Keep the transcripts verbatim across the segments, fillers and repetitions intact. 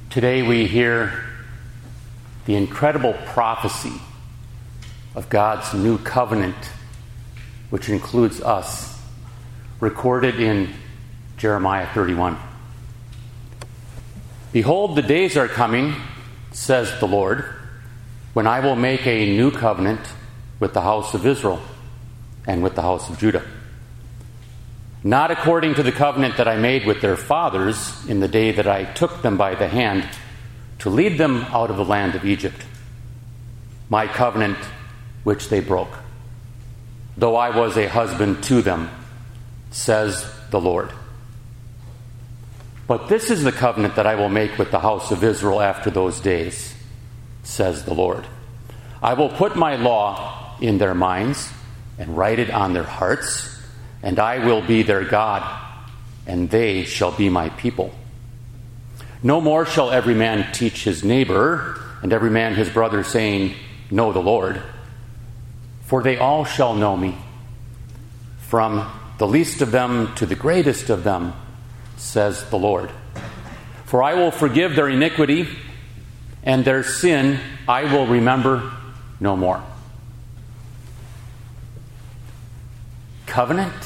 Today we hear the incredible prophecy of God's new covenant, which includes us, recorded in Jeremiah thirty-one. Behold, the days are coming, says the Lord, when I will make a new covenant with the house of Israel and with the house of Judah. Not according to the covenant that I made with their fathers in the day that I took them by the hand to lead them out of the land of Egypt, my covenant which they broke, though I was a husband to them, says the Lord. But this is the covenant that I will make with the house of Israel after those days, says the Lord. I will put my law in their minds and write it on their hearts, and I will be their God, and they shall be my people. No more shall every man teach his neighbor, and every man his brother, saying, Know the Lord. For they all shall know me, from the least of them to the greatest of them, says the Lord. For I will forgive their iniquity, and their sin I will remember no more. Covenant?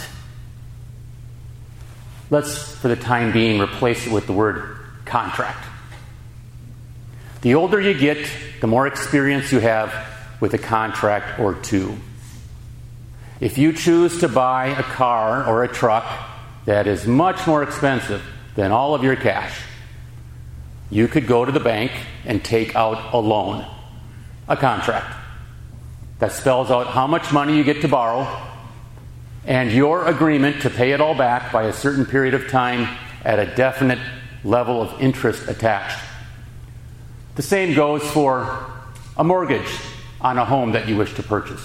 Let's, for the time being, replace it with the word contract. The older you get, the more experience you have with a contract or two. If you choose to buy a car or a truck that is much more expensive than all of your cash, you could go to the bank and take out a loan, a contract, that spells out how much money you get to borrow and your agreement to pay it all back by a certain period of time at a definite level of interest attached. The same goes for a mortgage on a home that you wish to purchase.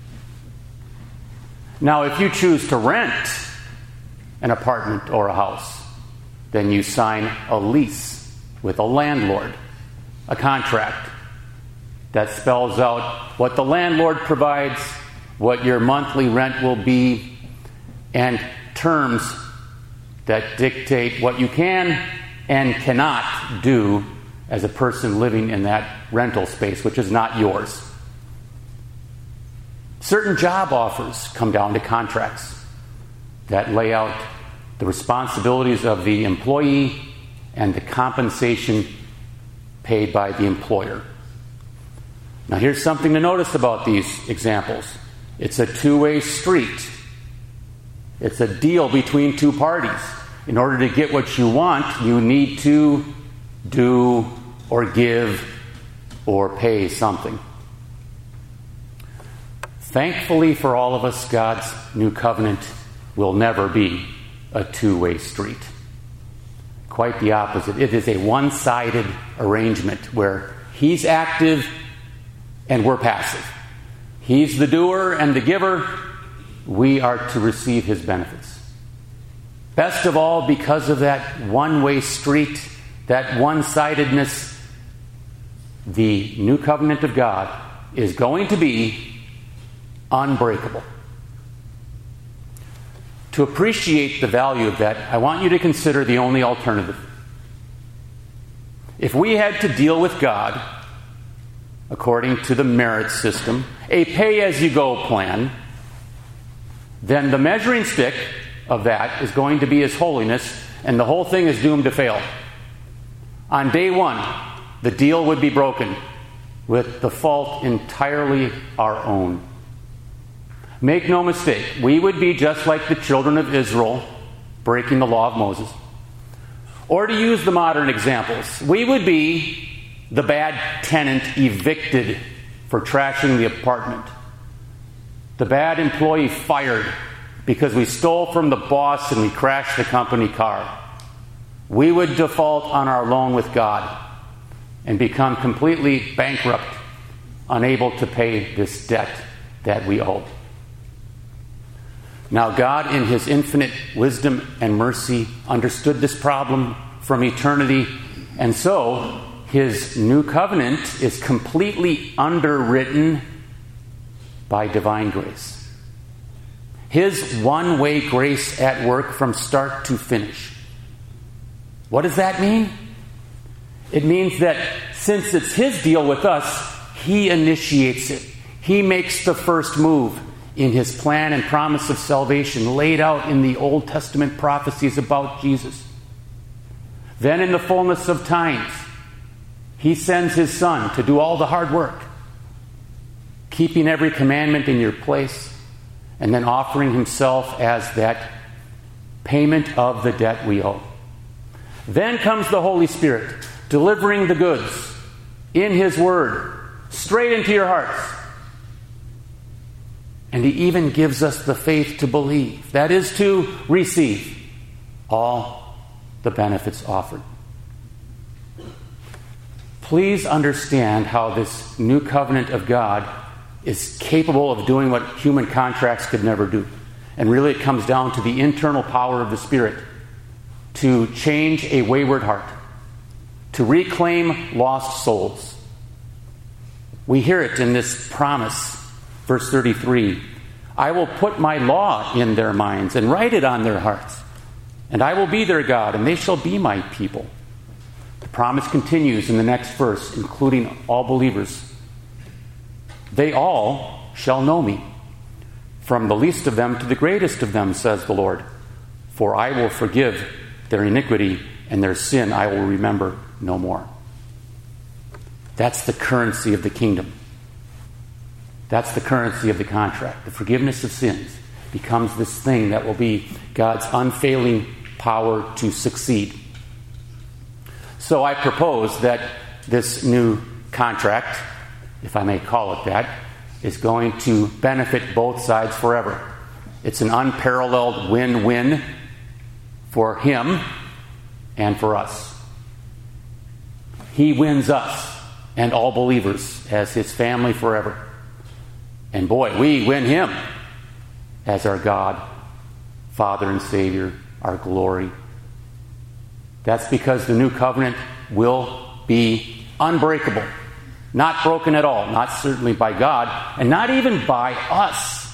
Now, if you choose to rent an apartment or a house, then you sign a lease with a landlord, a contract that spells out what the landlord provides, what your monthly rent will be, and terms that dictate what you can and cannot do as a person living in that rental space, which is not yours. Certain job offers come down to contracts that lay out the responsibilities of the employee and the compensation paid by the employer. Now, here's something to notice about these examples. It's a two-way street. It's a deal between two parties. In order to get what you want, you need to do or give or pay something. Thankfully for all of us, God's new covenant will never be a two-way street. Quite the opposite. It is a one-sided arrangement where He's active and we're passive. He's the doer and the giver. We are to receive His benefits. Best of all, because of that one-way street, that one-sidedness, the new covenant of God is going to be unbreakable. To appreciate the value of that, I want you to consider the only alternative. If we had to deal with God according to the merit system, a pay-as-you-go plan, then the measuring stick of that is going to be His holiness, and the whole thing is doomed to fail. On day one, the deal would be broken, with the fault entirely our own. Make no mistake, we would be just like the children of Israel breaking the law of Moses. Or to use the modern examples, we would be the bad tenant evicted for trashing the apartment. The bad employee fired because we stole from the boss and we crashed the company car. We would default on our loan with God and become completely bankrupt, unable to pay this debt that we owe. Now, God, in His infinite wisdom and mercy, understood this problem from eternity, and so His new covenant is completely underwritten by divine grace. His one-way grace at work from start to finish. What does that mean? It means that since it's his deal with us, he initiates it. He makes the first move in his plan and promise of salvation laid out in the Old Testament prophecies about Jesus. Then in the fullness of times, he sends his Son to do all the hard work, keeping every commandment in your place, and then offering himself as that payment of the debt we owe. Then comes the Holy Spirit, delivering the goods in his word, straight into your hearts. And he even gives us the faith to believe, that is, to receive all the benefits offered. Please understand how this new covenant of God is capable of doing what human contracts could never do. And really it comes down to the internal power of the Spirit to change a wayward heart, to reclaim lost souls. We hear it in this promise, verse thirty-three. I will put my law in their minds and write it on their hearts. And I will be their God, and they shall be my people. The promise continues in the next verse, including all believers. They all shall know me, from the least of them to the greatest of them, says the Lord. For I will forgive their iniquity, and their sin I will remember no more. That's the currency of the kingdom. That's the currency of the contract. The forgiveness of sins becomes this thing that will be God's unfailing power to succeed. So I propose that this new contract, if I may call it that, is going to benefit both sides forever. It's an unparalleled win-win for him and for us. He wins us and all believers as his family forever. And boy, we win him as our God, Father and Savior, our glory. That's because the new covenant will be unbreakable. Not broken at all. Not certainly by God, and not even by us.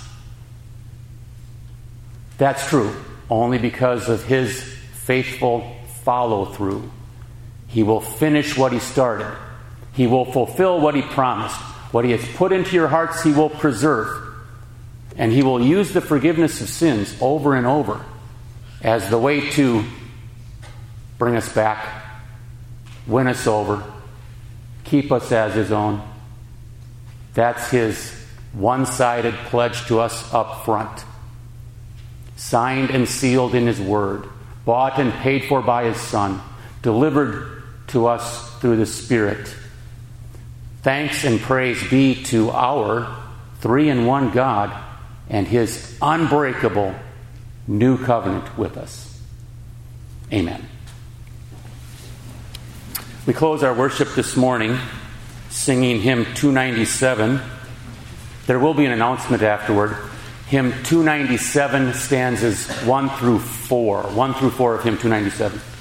That's true only because of his faithful follow-through. He will finish what he started. He will fulfill what he promised. What he has put into your hearts, he will preserve. And he will use the forgiveness of sins over and over as the way to bring us back, win us over, keep us as his own. That's his one-sided pledge to us up front. Signed and sealed in his word, bought and paid for by his Son, delivered to us through the Spirit. Thanks and praise be to our three-in-one God and his unbreakable new covenant with us. Amen. We close our worship this morning singing hymn two ninety-seven. There will be an announcement afterward. Hymn two ninety-seven stanzas one through four. one through four of hymn two ninety-seven.